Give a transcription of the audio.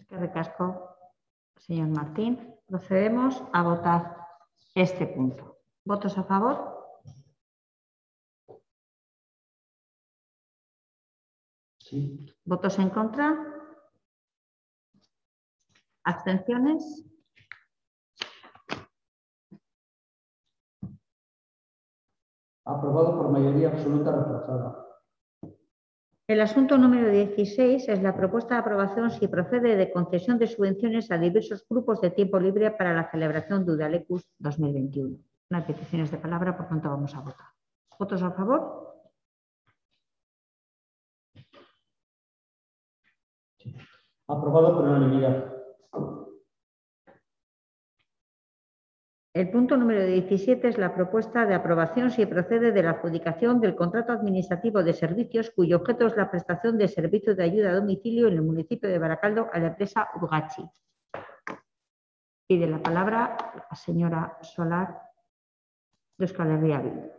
Eskerrik asko, señor Martín. Procedemos a votar este punto. ¿Votos a favor? Sí. ¿Votos en contra? ¿Abstenciones? Aprobado por mayoría absoluta reforzada. El asunto número 16 es la propuesta de aprobación si procede de concesión de subvenciones a diversos grupos de tiempo libre para la celebración de Udalecus 2021. No hay peticiones de palabra, por tanto vamos a votar. ¿Votos a favor? Aprobado por unanimidad. El punto número 17 es la propuesta de aprobación si procede de la adjudicación del contrato administrativo de servicios cuyo objeto es la prestación de servicios de ayuda a domicilio en el municipio de Baracaldo a la empresa Urgachi. Pide la palabra la señora Solar de Euskal Herria Bildu.